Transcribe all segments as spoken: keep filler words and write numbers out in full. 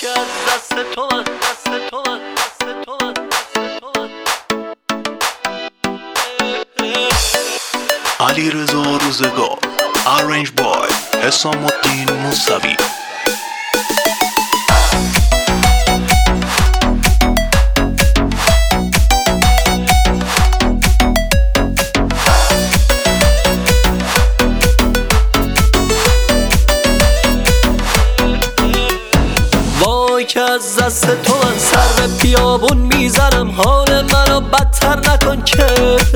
که از دست تو من، دست تو من، دست تو من، دست تو من. علیرضا روزگار Arrange by حسام الدین موسوی. که از دست تو من سر به بیابون میزنم، حال منو بدتر نکن که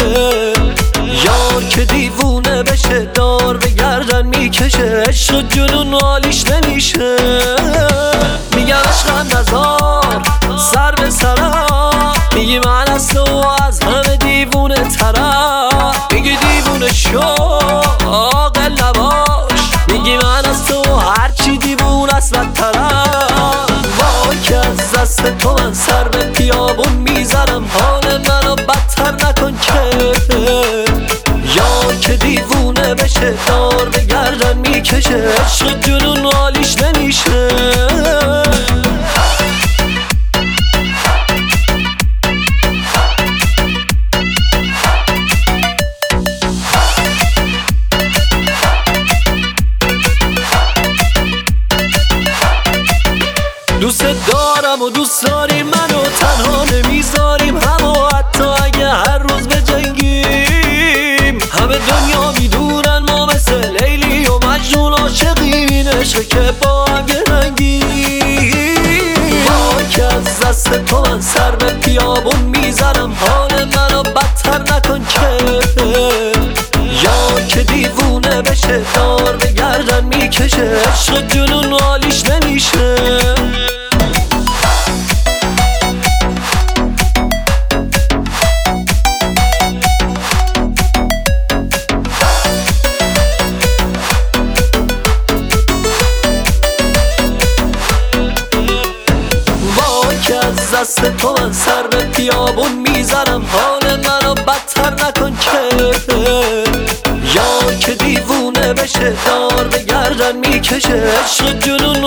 یار که دیوونه بشه دار به گردن میکشه، عشق جنون حالیش نمیشه. میگم عشقم نزار سر به سرم، میگی من از تو از همه دیوونه ترم، میگی دیوونه شو عاقل نباش، میگی من از تو هرچی دیوونه است بدترم. که از دست تو من سر به بیابون میزنم، حال منو بدتر نکن که یار که دیوونه بشه دار به گردن میکشه، عشق جنون حالیش نمیشه. دوست دارم و دوست داری منو، تنها نمیذاریم همو حتی اگه هر روز بجنگیم. همه دنیا میدونن ما مثل لیلی و مجنون عاشقیم، عشق که با هم گرنگیم. با که از دست تو من سر به بیابون میزنم، حال منو بدتر نکن که یار که دیوونه بشه دار به گردن میکشه، عشق جنون حالیش نمیشه. از دست تو من سر به بیابون میزنم، حال منو بدتر نکن که یار که دیوونه بشه دار به گردن میکشه، عشق جنون